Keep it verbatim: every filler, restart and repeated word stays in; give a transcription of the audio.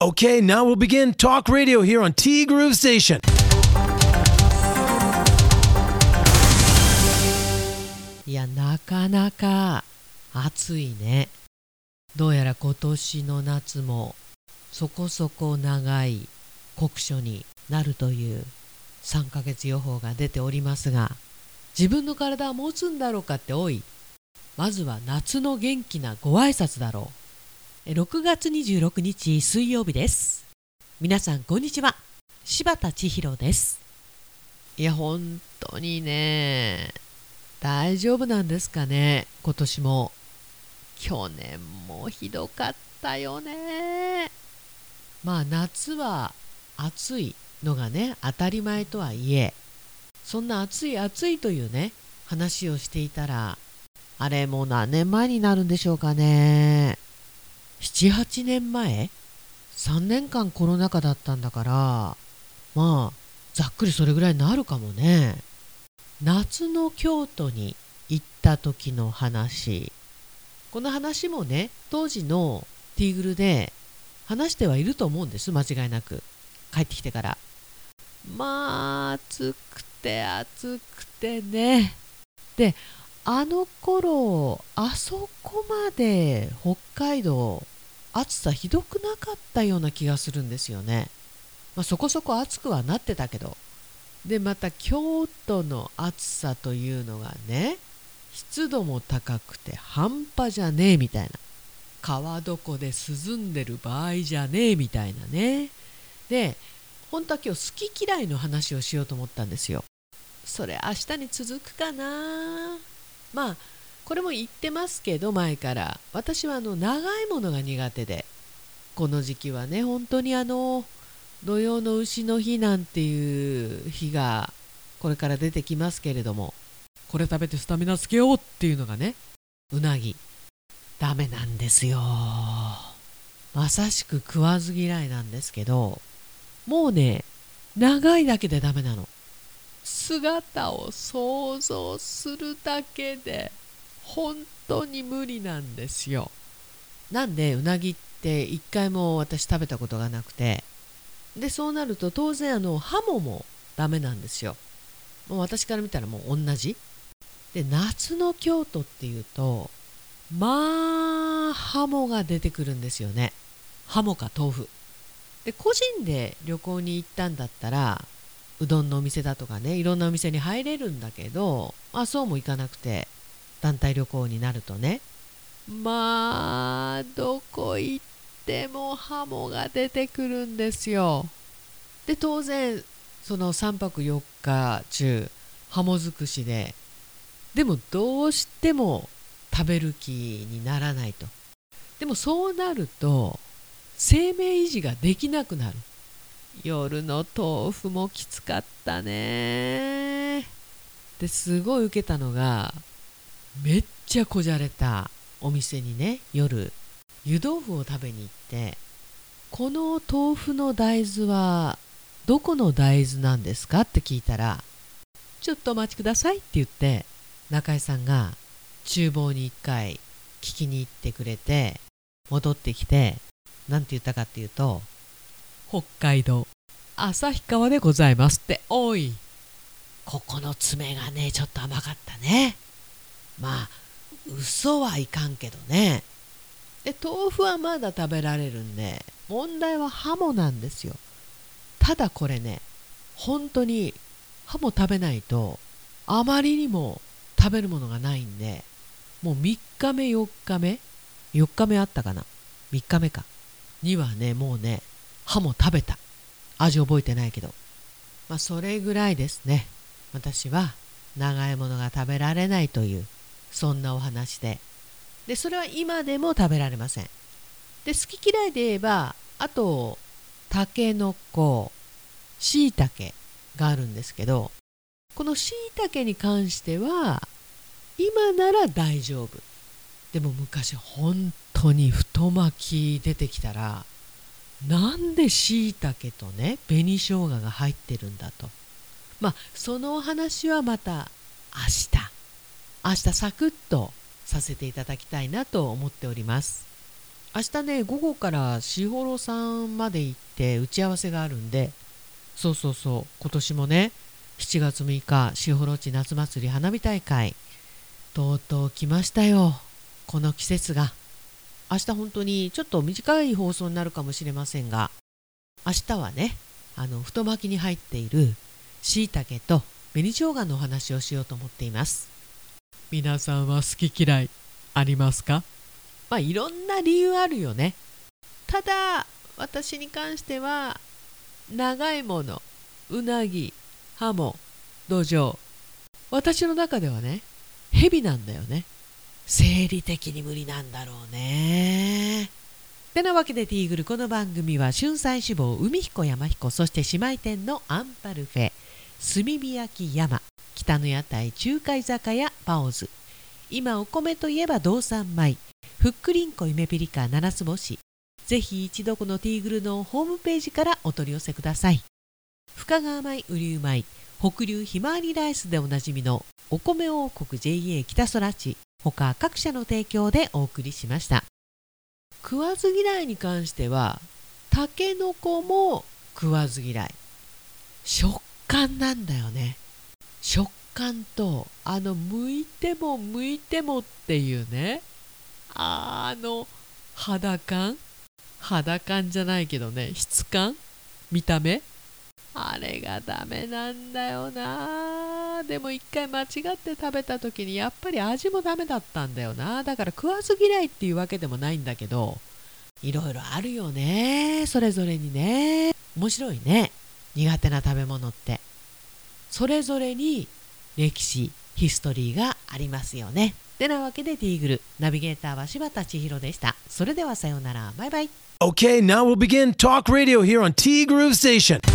Okay, now we'll begin Talk Radio here on T Groove Station. いや、なかなか暑いね。どうやら今年の夏もそこそこ長い酷暑になるというさんかげつ予報が出ておりますが、自分の体は持つんだろうかっておい、まずは夏の元気なご挨拶だろう。ろくがつにじゅうろくにち水曜日です。皆さんこんにちは、柴田千尋です。いや、本当にね、大丈夫なんですかね。今年も去年もひどかったよね。まあ夏は暑いのがね当たり前とはいえ、そんな暑い暑いというね話をしていたら、あれもう何年前になるんでしょうかね。ななはちねんまえ、さんねんかんコロナ禍だったんだから、まあざっくりそれぐらいになるかもね。夏の京都に行った時の話、この話もね当時のティーグルで話してはいると思うんです、間違いなく。帰ってきてからまあ暑くて暑くてね。で、あの頃あそこまで北海道暑さひどくなかったような気がするんですよね。まあ、そこそこ暑くはなってたけど、でまた京都の暑さというのがね、湿度も高くて半端じゃねえみたいな、川床で涼んでる場合じゃねえみたいなね。で、本当は今日好き嫌いの話をしようと思ったんですよ。それ明日に続くかな。まあこれも言ってますけど、前から私はあの長いものが苦手で、この時期はね本当にあの土用の丑の日なんていう日がこれから出てきますけれども、これ食べてスタミナつけようっていうのがね、うなぎダメなんですよ。まさしく食わず嫌いなんですけど、もうね長いだけでダメなの。姿を想像するだけで本当に無理なんですよ。なんでうなぎって一回も私食べたことがなくて、でそうなると当然あのハモもダメなんですよ。もう私から見たらもう同じで、夏の京都っていうとまあハモが出てくるんですよね。ハモか豆腐で、個人で旅行に行ったんだったらうどんのお店だとかね、いろんなお店に入れるんだけど、まあそうもいかなくて、団体旅行になるとね、まあどこ行ってもハモが出てくるんですよ。で当然そのさんぱくよっか中ハモ尽くしで、でもどうしても食べる気にならないと。でもそうなると生命維持ができなくなる。夜の豆腐もきつかったね。ですごい受けたのが、めっちゃこじゃれたお店にね夜湯豆腐を食べに行って、この豆腐の大豆はどこの大豆なんですかって聞いたら、ちょっとお待ちくださいって言って中井さんが厨房に一回聞きに行ってくれて、戻ってきてなんて言ったかっていうと、北海道旭川でございますって。おい、ここの爪がねちょっと甘かったね。まあ嘘はいかんけどね。で豆腐はまだ食べられるんで、問題はハモなんですよ。ただこれね本当にハモ食べないとあまりにも食べるものがないんで、もうみっかめよっかめよっかめあったかな、みっかめかにはねもうねハモ食べた。味覚えてないけど、まあそれぐらいですね。私は長いものが食べられないという、そんなお話で、でそれは今でも食べられません。で好き嫌いで言えば、あとタケノコ、シイタケがあるんですけど、このシイタケに関しては今なら大丈夫。でも昔本当に太巻き出てきたら、なんでしいたけとね紅生姜が入ってるんだと。まあそのお話はまた明日明日サクッとさせていただきたいなと思っております。 明日ね午後からしほろさんまで行って打ち合わせがあるんで、そうそうそう、今年もねしちがつむいかしほろ地夏祭り花火大会、とうとう来ましたよ、この季節が。明日本当にちょっと短い放送になるかもしれませんが、明日はねあの太巻きに入っているしいたけと紅生姜のお話をしようと思っています。皆さんは好き嫌いありますか？まあいろんな理由あるよね。ただ私に関しては長いもの、うなぎ、ハモ、ドジョウ、私の中ではねヘビなんだよね。生理的に無理なんだろうね。てなわけでティーグル、この番組は春菜志望海彦山彦、そして姉妹店のアンパルフェ、炭火焼き山、北の屋台中華居酒屋パオズ、今お米といえば道産米、ふっくりんこ夢ピリカ七つ星、ぜひ一度このティーグルのホームページからお取り寄せください。深川米、雨竜米、北流ひまわりライスでおなじみのお米王国 ジェイエー 北空地、他各社の提供でお送りしました。食わず嫌いに関してはたけのこも食わず嫌い、食感なんだよね。食感とあの剥いても剥いてもっていうね、あの肌感肌感じゃないけどね、質感、見た目、あれがダメなんだよな。でも一回間違って食べた時にやっぱり味もダメだったんだよな。だから食わず嫌いっていうわけでもないんだけど、いろいろあるよね、それぞれにね。面白いね、苦手な食べ物って。それぞれに歴史、ヒストリーがありますよね。てなわけでティーグル、ナビゲーターは柴田千尋でした。それではさようなら、バイバイ。 Okay, now we'll begin Talk Radio here on T Groove Station.